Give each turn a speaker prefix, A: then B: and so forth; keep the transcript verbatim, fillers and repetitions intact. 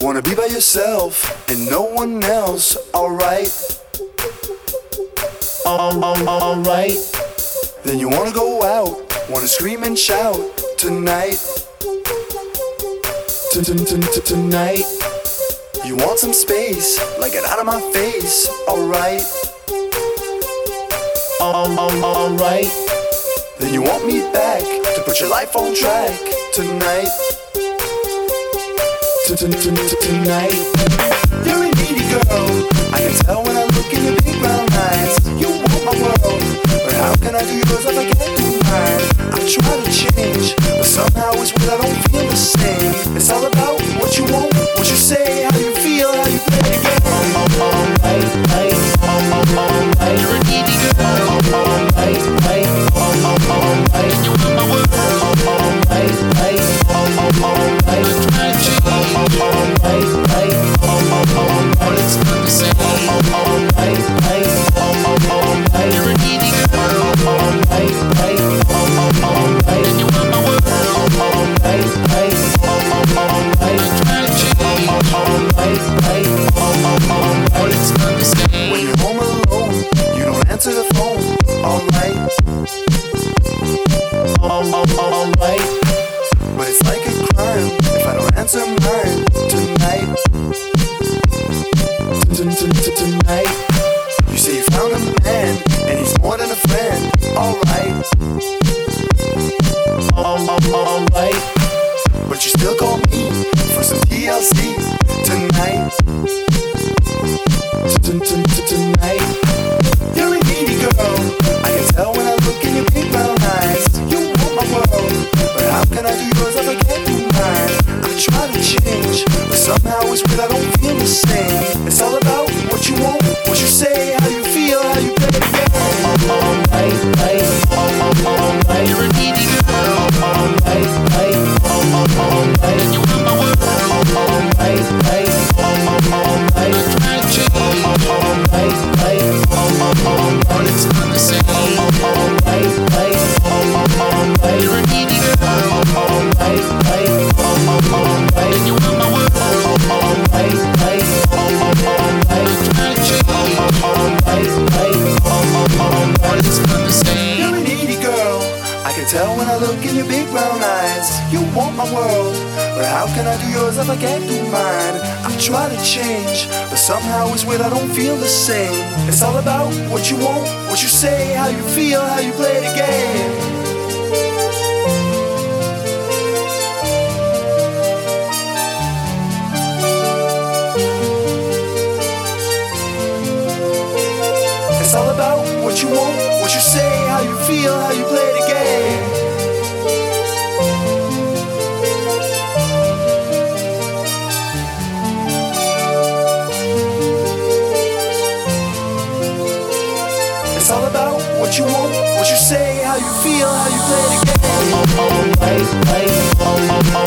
A: Wanna be by yourself and no one else, alright. Alright. Then you wanna go out, wanna scream and shout tonight. Tonight. You want some space, like it out of my face, alright. Alright. Then you want me back to put your life on track tonight. Tonight. You're a needy girl, I can tell when I look in your big brown eyes. You want my world, but how can I do yours if I can't do mine? I try to change, but somehow it's weird, I don't feel the same. It's all about what you want, what you say, how you feel, how you play the game. Alright, right, alright, you're a needy girl. Alright, right, alright, you want my world. Alright, right, alright, I'm trying to change. Alright, right, alright, it's not the same. Alright, right, alright, you're a needy girl. Alright, right, alright, you want my world. Alright, right, alright, I'm trying to change. Alright, right, alright, it's not the same. When you're home alone, you don't answer the phone. Alright, alright, but it's like a crime if I don't answer mine tonight. Tonight. You say you found a man and he's more than a friend. Alright. Alright. But you still call me for some T L C tonight. Tonight. You're a needy girl, I can tell when I look in your big brown eyes. You want my world, but how can I do yours if I can't do mine? I try to change, but somehow it's weird, I don't feel the same. It's all about what you want, what you say, how you feel, how you play the game. Alright, right, alright, you're a needy girl. Alright, right, alright, you want my world. Alright, right, alright, I'm trying to change. Alright, right, alright, it's not the same. Alright, right, alright, you're a needy girl. Alright, right, alright, you want my world. Alright, right, alright, I'm trying to change. Alright, right, alright, it's not the same. You're a needy girl, I can tell when I look in your big brown eyes. You want my world, but how can I do yours if I can't do mine? I try to change, but somehow it's weird, I don't feel the same. It's all about what you want, what you say, how you feel, how you play the game. It's all about what you want, what you say, how you feel, how you play the game. It's all about what you want, what you say, how you feel, how you play the game. Alright, right, alright.